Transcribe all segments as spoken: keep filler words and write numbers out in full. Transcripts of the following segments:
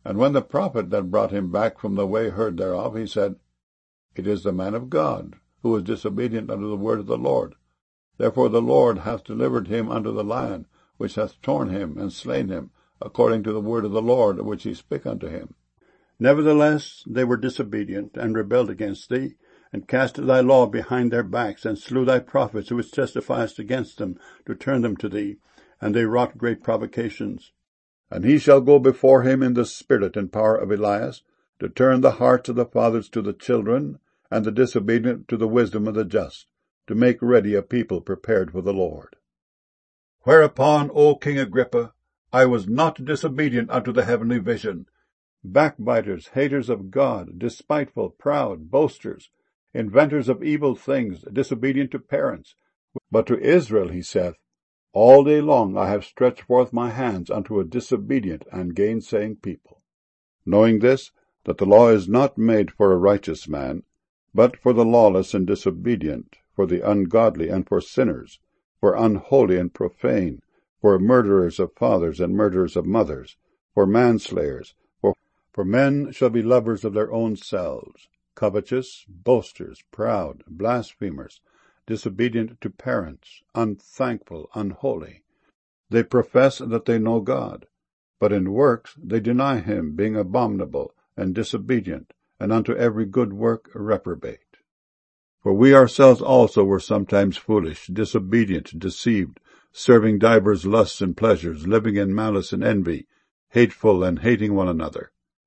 And when the prophet that brought him back from the way heard thereof, he said, It is the man of God, who was disobedient unto the word of the Lord. Therefore the Lord hath delivered him unto the lion, which hath torn him and slain him, according to the word of the Lord which he spake unto him. Nevertheless they were disobedient, and rebelled against thee, and cast thy law behind their backs, and slew thy prophets which testified against them, to turn them to thee, and they wrought great provocations. And he shall go before him in the spirit and power of Elias, to turn the hearts of the fathers to the children, and the disobedient to the wisdom of the just, to make ready a people prepared for the Lord. Whereupon, O King Agrippa, I was not disobedient unto the heavenly vision. Backbiters, haters of God, despiteful, proud, boasters, inventors of evil things, disobedient to parents. But to Israel he saith, All day long I have stretched forth my hands unto a disobedient and gainsaying people. Knowing this, that the law is not made for a righteous man, but for the lawless and disobedient, for the ungodly and for sinners, for unholy and profane, for murderers of fathers and murderers of mothers, for manslayers, for, for men shall be lovers of their own selves, covetous, boasters, proud, blasphemers, disobedient to parents, unthankful, unholy. They profess that they know God, but in works they deny him, being abominable and disobedient, and unto every good work reprobate. For we ourselves also were sometimes foolish, disobedient, deceived, serving divers lusts and pleasures, living in malice and envy, hateful and hating one another.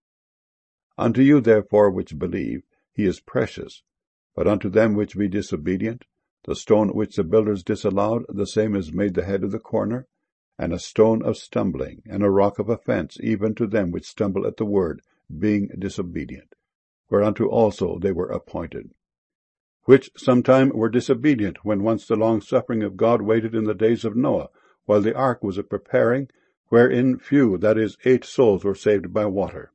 Unto you therefore which believe, he is precious, but unto them which be disobedient, the stone which the builders disallowed, the same is made the head of the corner, and a stone of stumbling, and a rock of offense, even to them which stumble at the word, being disobedient, whereunto also they were appointed. Which sometime were disobedient, when once the long-suffering of God waited in the days of Noah, while the ark was a preparing, wherein few, that is, eight souls, were saved by water.